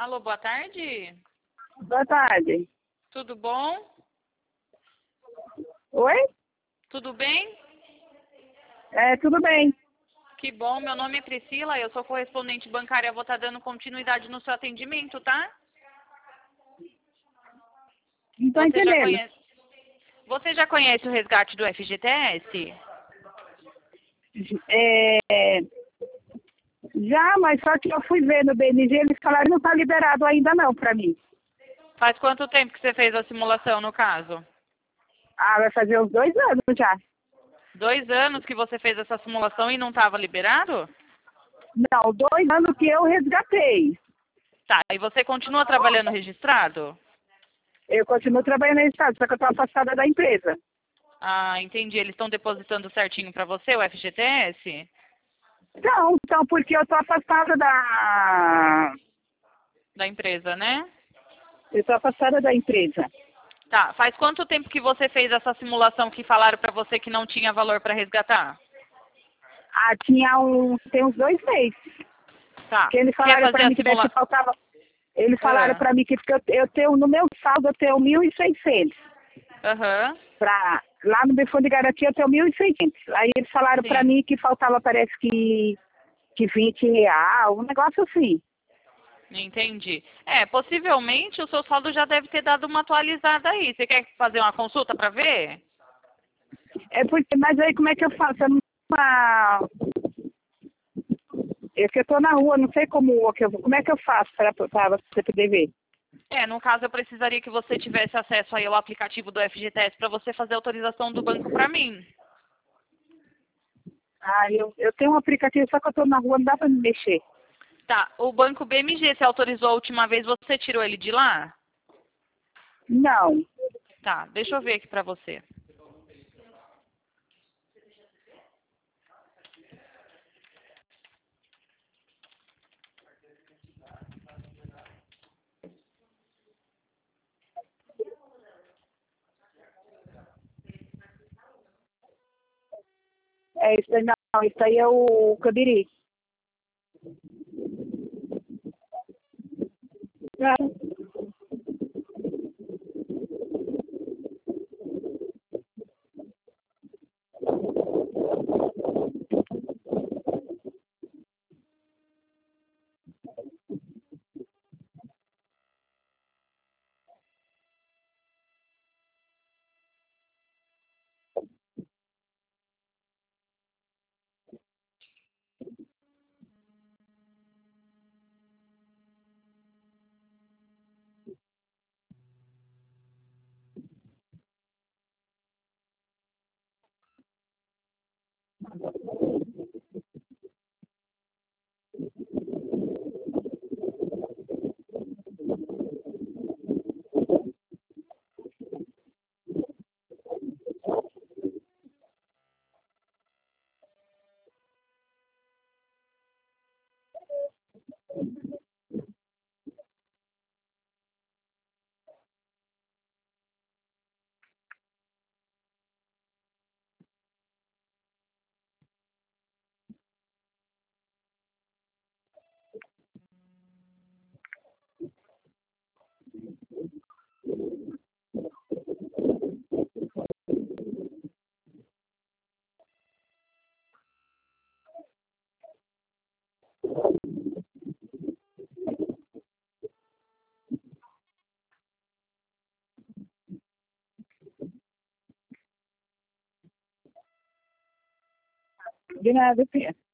Alô, boa tarde. Boa tarde. Tudo bom? Oi? Tudo bem? Tudo bem. Que bom. Meu nome é Priscila, eu sou correspondente bancária. Vou estar dando continuidade no seu atendimento, tá? Não estou Você já entendendo. conhece, você já conhece o resgate do FGTS? É, já, mas só que eu fui ver no BNG, eles falaram que não está liberado ainda não para mim. Faz quanto tempo que você fez a simulação, no caso? Ah, vai fazer uns 2 anos já. 2 anos que você fez essa simulação e não estava liberado? Não, 2 anos que eu resgatei. Tá, e você continua trabalhando registrado? Eu continuo trabalhando no estado, só que eu estou afastada da empresa. Ah, entendi. Eles estão depositando certinho para você o FGTS? Não, então, porque eu estou afastada da... Da empresa, né? Eu estou afastada da empresa. Tá, faz quanto tempo que você fez essa simulação que falaram pra você que não tinha valor pra resgatar? Ah, tem uns 2 meses. Tá, Que eles quer falaram fazer para a mim que deve que simulação? faltava. Eles falaram para mim que porque eu tenho, no meu saldo eu tenho 1.600. Aham, Lá no meu fundo de garantia eu tenho 1.600. Aí eles falaram para sim, mim que faltava, parece que R$ 20, um negócio assim. entendi. É, possivelmente o seu saldo já deve ter dado uma atualizada aí. Você quer fazer uma consulta pra ver? Mas aí como é que eu faço? Eu não, é que eu tô na rua, não sei como é que eu faço para você poder ver. É, no caso eu precisaria que você tivesse acesso aí ao aplicativo do FGTS pra você fazer a autorização do banco pra mim. Ah, eu tenho um aplicativo, só que eu tô na rua, não dá para me mexer. Tá, o banco BMG você autorizou a última vez, você tirou ele de lá? Não. Tá, deixa eu ver aqui pra você. Isso aí é o Cabiri. De nada, filha.